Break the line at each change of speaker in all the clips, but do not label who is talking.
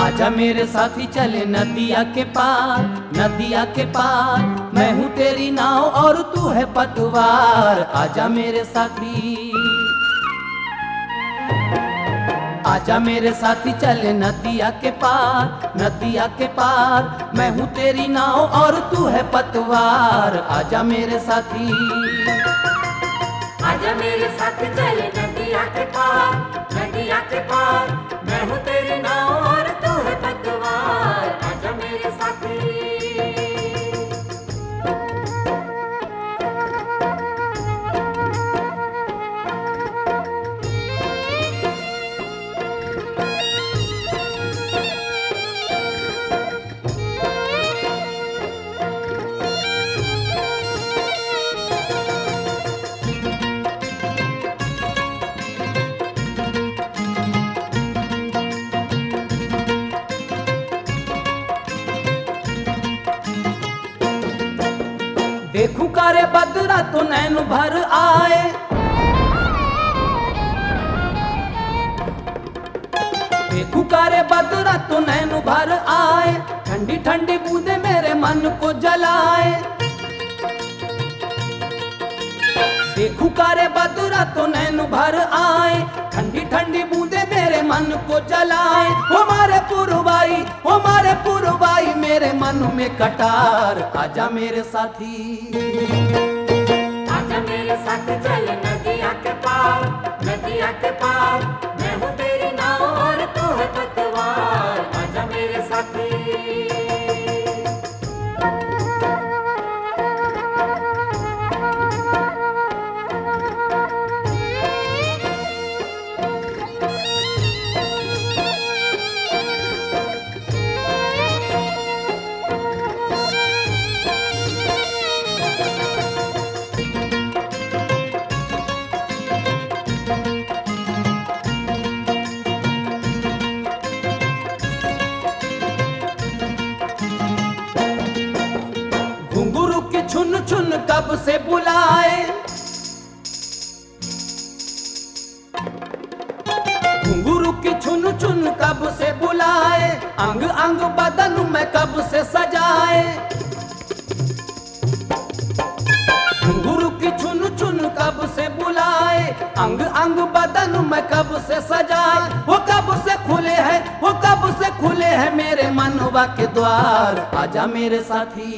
आजा मेरे साथी चले नदिया के पार, नदिया के पार। मैं हूँ तेरी नाव और तू है पतवार। आजा मेरे साथी, आजा मेरे साथी चले नदिया के पार, नदिया के पार। मैं हूँ तेरी नाव और तू है पतवार। आजा मेरे साथी,
आजा मेरे साथ चले नदिया के पार, नदिया के पार। मैं हूँ तेरी नाव और तू है पतवार। आजा मेरे साथी।
देखूं कारे बदरा तो नैन भर आए, देखूं कारे बदरा तो नैन भर आए। ठंडी ठंडी बूंदे मेरे मन को जलाए। देखूं कारे बदरा तो नैन भर आए। ठंडी ठंडी बूंदे मेरे मन को जलाए। हमारे पुरवाई, हमारे पुरवाई मेरे मन में कटार। आजा मेरे साथी,
आजा मेरे साथ चले नदिया के पार, नदिया के पार। मैं हूँ तेरी नाव और तू है पतवार। आजा मेरे साथी।
घुंघरू की छुन छुन कब से बुलाए, घुंघरू की छुन छुन कब से बुलाए। अंग अंग बदन में कब से सजाए। घुंघरू की छुन छुन कब से बुलाए। अंग अंग बदन में कब से सजाए। वो कब से खुले हैं, वो कब से खुले हैं मेरे मनवा के द्वार। आजा मेरे साथी,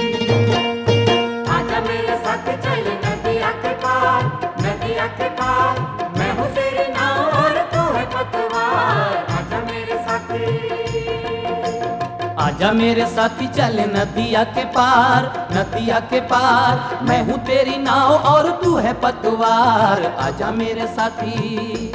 आजा मेरे साथ चले नदिया के पार, नदिया के पार। मैं हूँ तेरी नाव और तू है पतवार। आजा मेरे साथी।
आजा मेरे साथी चले नदिया के पार, नदिया के पार। मैं हूँ तेरी नाव और तू है पतवार। आजा मेरे साथी।